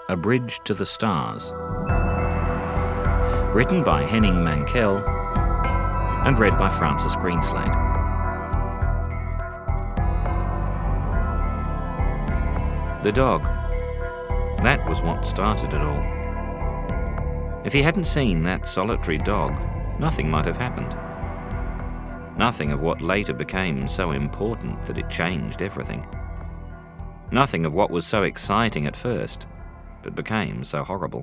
A Bridge to the Stars, written by Henning Mankell and read by Francis Greenslade. The dog. That was what started it all. If he hadn't seen that solitary dog, nothing might have happened. Nothing of what later became so important that it changed everything. Nothing of what was so exciting at first, but became so horrible.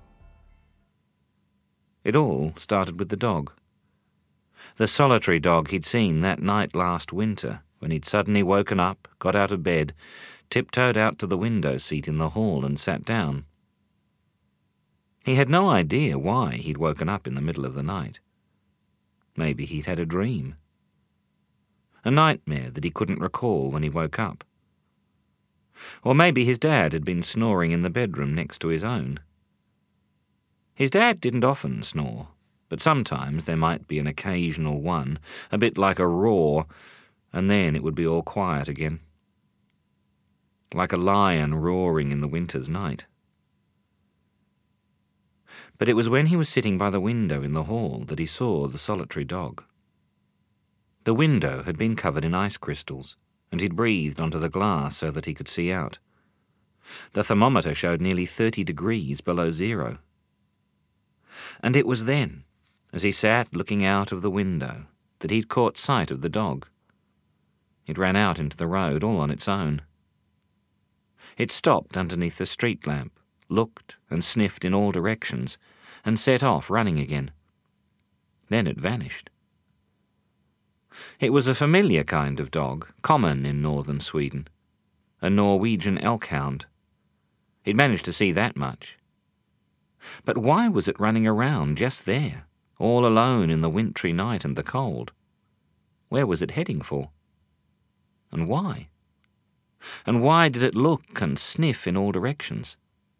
It all started with the dog. The solitary dog he'd seen that night last winter, when he'd suddenly woken up, got out of bed, tiptoed out to the window seat in the hall and sat down. He had no idea why he'd woken up in the middle of the night. Maybe he'd had a dream. A nightmare that he couldn't recall when he woke up. Or maybe his dad had been snoring in the bedroom next to his own. His dad didn't often snore, but sometimes there might be an occasional one, a bit like a roar, and then it would be all quiet again. Like a lion roaring in the winter's night. But it was when he was sitting by the window in the hall that he saw the solitary dog. The window had been covered in ice crystals, and he'd breathed onto the glass so that he could see out. The thermometer showed nearly 30 degrees below zero. And it was then, as he sat looking out of the window, that he'd caught sight of the dog. It ran out into the road all on its own. It stopped underneath the street lamp, looked and sniffed in all directions, and set off running again. Then it vanished. It was a familiar kind of dog, common in northern Sweden. A Norwegian elk hound. He'd managed to see that much. But why was it running around just there, all alone in the wintry night and the cold? Where was it heading for? And why? And why did it look and sniff in all directions?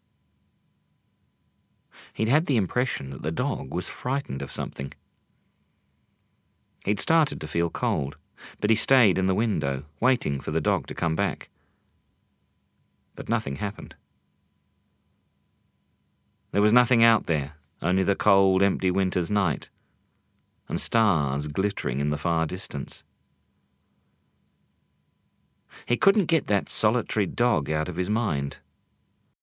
He'd had the impression that the dog was frightened of something. He'd started to feel cold, but he stayed in the window, waiting for the dog to come back. But nothing happened. There was nothing out there, only the cold, empty winter's night, and stars glittering in the far distance. He couldn't get that solitary dog out of his mind.